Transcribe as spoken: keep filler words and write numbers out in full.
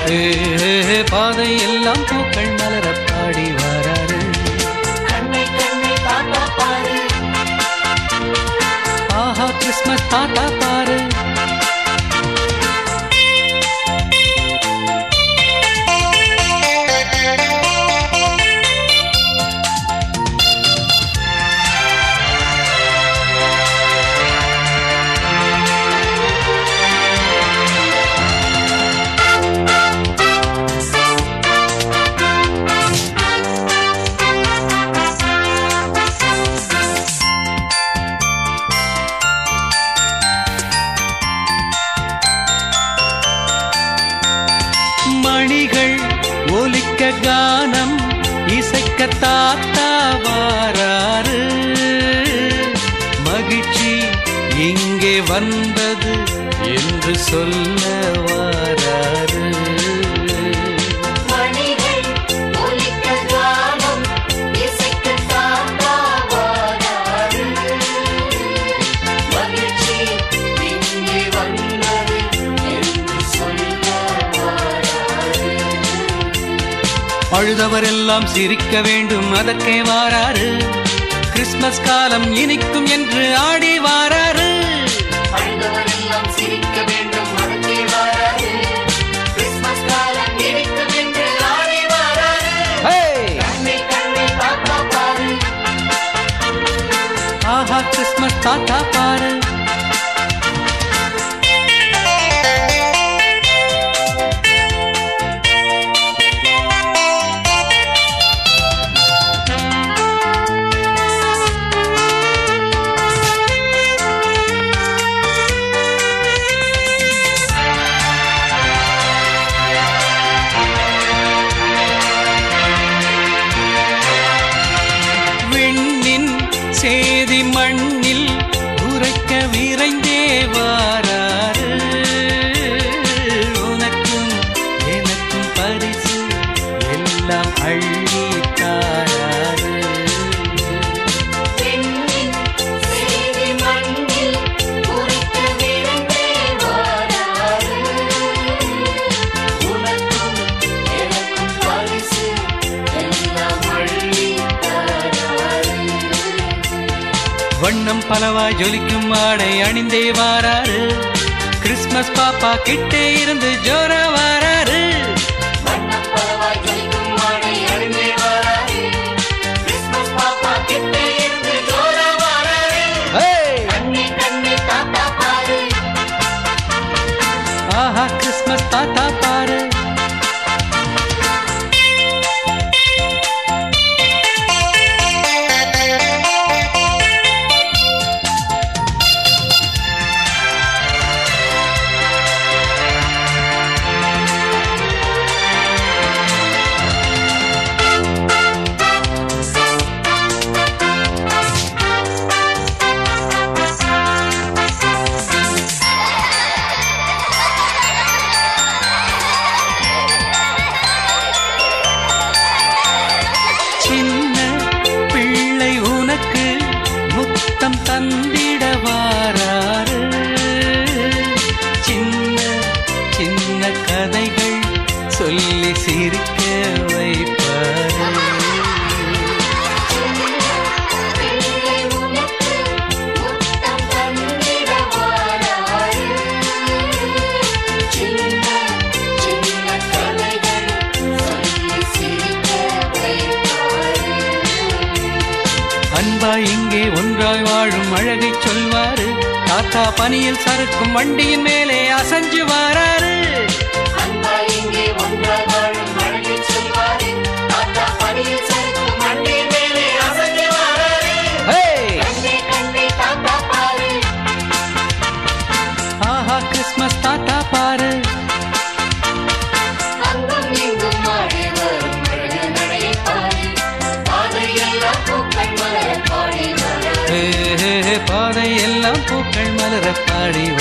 பாதை எல்லாம் பூக்கள் மலர பாடி வராரு. ஆஹா கிறிஸ்மஸ் தாத்தா பாரு. மணிகள் ஒலிக்க கானம் இசைக்க தாத்தா வாராரு. மகிழ்ச்சி இங்கே வந்தது என்று சொல்ல வாராரு. அழுதவரெல்லாம் சிரிக்க வேண்டும் அதற்கே வாராரு. கிறிஸ்மஸ் காலம் இனிக்கும் என்று ஆடி வாராரு. அழுதவரெல்லாம் சிரிக்க வேண்டும் அதற்கே வாராரு. கிறிஸ்மஸ் காலம் இனிக்கும் என்று ஆடி வாராரு. கண்ணை கண்ணை தாத்தா பாரு. ஆஹா கிறிஸ்மஸ் தாத்தா பாரு. சேதி மண்ணில் உரைக்க விரைந்தே வாராரு. உனக்கும் எனக்கும் பரிசு எல்லாம் அள்ளி தாராரு. வண்ணம் பலவா ஜொலிக்கும் ஆடை அணிந்தே வாராரு. கிறிஸ்மஸ் பாப்பா கிட்டே இருந்து ஜோர வாராரு. வண்ணம் பலவா ஜொலிக்கும் ஆடை அணிந்தே வாராரு. கிறிஸ்மஸ் பாப்பா கிட்டே இருந்து ஜோர வாராரு. கண்ணை கண்ணை தாத்தா பாரு. ஆஹா கிறிஸ்மஸ் தாத்தா பாரு. முத்தம் தந்திட வாராரு. சின்ன சின்ன கதைகள் சொல்லி சிரிக்க வைப்பாரு. அன்பா இங்கே ஒன்றாய் வாழும் அழகை சொல்வாரு. தாத்தா பனியில் சறுக்கும் வண்டியின் மேலே அசைஞ்சு வாராரு. அன்பா இங்கே ஒன்றாய் வாழும் அழகை சொல்வாரு. தாத்தா பனியில் சறுக்கும் வண்டியின் மேலே அசைஞ்சு வாராரு. கண்ணை கண்ணை தாத்தா பாரு. ஆஹா கிறிஸ்மஸ் தாத்தா பாரு. அங்கும் இங்கும் ஆடி வரும் அழகு நடையை பாரு. பாதையெல்லாம் பூக்கள் மலர பாடி வராரு. பாதை எல்லாம் பூக்கள் மலர பாடி